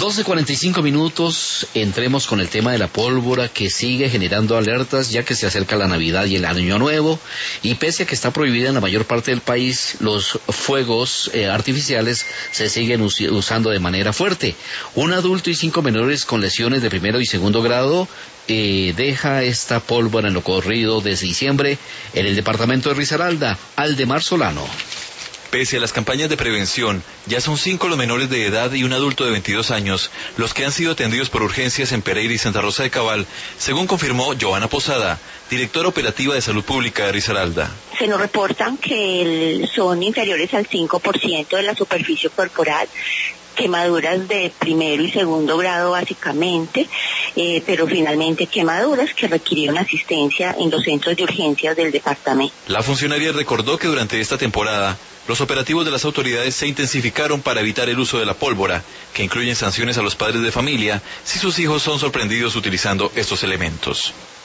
12:45, entremos con el tema de la pólvora que sigue generando alertas ya que se acerca la Navidad y el Año Nuevo, y pese a que está prohibida en la mayor parte del país, los fuegos artificiales se siguen usando de manera fuerte. Un adulto y 5 menores con lesiones de primero y segundo grado deja esta pólvora en lo corrido desde diciembre en el departamento de Risaralda. Aldemar Solano. Pese a las campañas de prevención, ya son 5 los menores de edad y un adulto de 22 años los que han sido atendidos por urgencias en Pereira y Santa Rosa de Cabal, según confirmó Joana Posada, directora operativa de Salud Pública de Risaralda. Se nos reportan que son inferiores al 5% de la superficie corporal, quemaduras de primero y segundo grado básicamente, pero finalmente quemaduras que requirieron asistencia en los centros de urgencias del departamento. La funcionaria recordó que durante esta temporada los operativos de las autoridades se intensificaron para evitar el uso de la pólvora, que incluyen sanciones a los padres de familia si sus hijos son sorprendidos utilizando estos elementos.